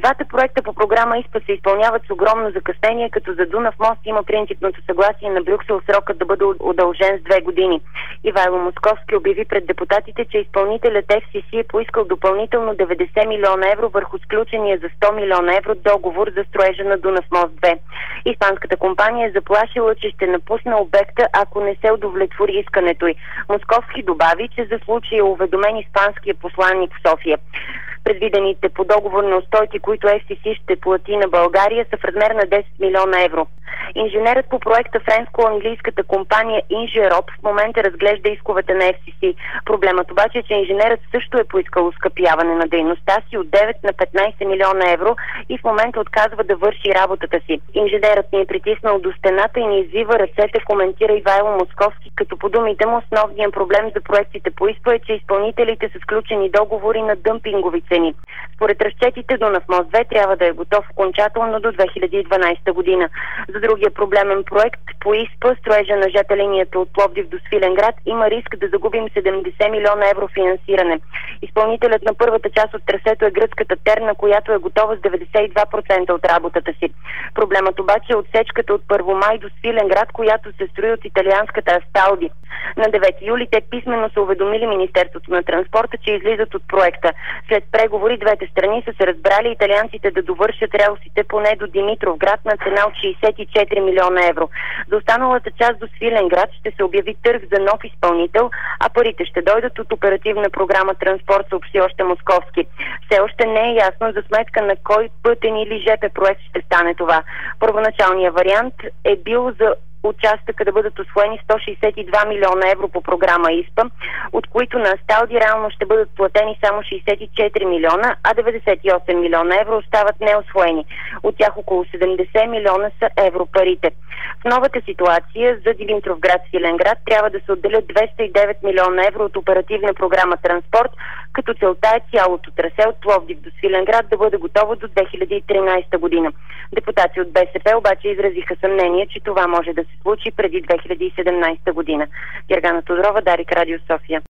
Двата проекта по програма ИСПА се изпълняват с огромно закъснение, като за Дунав мост има принципното съгласие на Брюксел срокът да бъде удължен с 2 години. Ивайло Московски обяви пред депутатите, че изпълнителят FCC е поискал допълнително 90 милиона евро върху сключения за 100 милиона евро договор за строежа на Дунав мост 2. Испанската компания е заплашила, че ще напусне обекта, ако не се удовлетвори искането й. Московски добави, че за случая е уведомен испанския посланник в София. Предвидените по договор неустойки, които FCC ще плати на България, са в размер на 10 милиона евро. Инженерът по проекта, френско-английската компания Инжероп, в момента разглежда исковете на FCC. Проблемът обаче е, че инженерът също е поискал оскъпяване на дейността си от 9 на 15 милиона евро и в момента отказва да върши работата си. Инженерът ни е притиснал до стената и ни извива ръцете, коментира Ивайло Московски, като по думите му основният проблем за проектите по ИСПА е, че изпълнителите са сключени договори на дъмпингови цени. Според разчетите, Дунав мост 2 трябва да е готов окончателно до 2012 година. За другия проблемен проект по ИСПА, строежа на ЖП линията от Пловдив до Свиленград, има риск да загубим 70 милиона евро финансиране. Изпълнителят на първата част от трасето е гръцката Терна, която е готова с 92% от работата си. Проблемът обаче е отсечката от Първомай до Свиленград, която се строи от италианската Асталди. На 9 юли те писмено са уведомили Министерството на транспорта, че излизат от проекта. След преговори двете страни са се разбрали италианците да довършат релсите поне до Димитровград на цена от 64 милиона евро. За останалата част до Свиленград ще се обяви търг за нов изпълнител, а парите ще дойдат от оперативна програма Транспорт, съобщи още Московски. Все още не е ясно за сметка на кой пътен или ЖП проект ще стане това. Първоначалният вариант е бил за участъка да бъдат усвоени 162 милиона евро по програма ИСПА, от които на Асталди реално ще бъдат платени само 64 милиона, а 98 милиона евро остават неусвоени. От тях около 70 милиона са европарите. В новата ситуация за Димитровград Свиленград трябва да се отделят 209 милиона евро от оперативна програма Транспорт, като целта е цялото трасе от Пловдив до Свиленград да бъде готово до 2013 година. Депутати от БСП обаче изразиха съмнение, че това може да се случи преди 2017 година. Гергана Тодрова, Дарик, Радио София.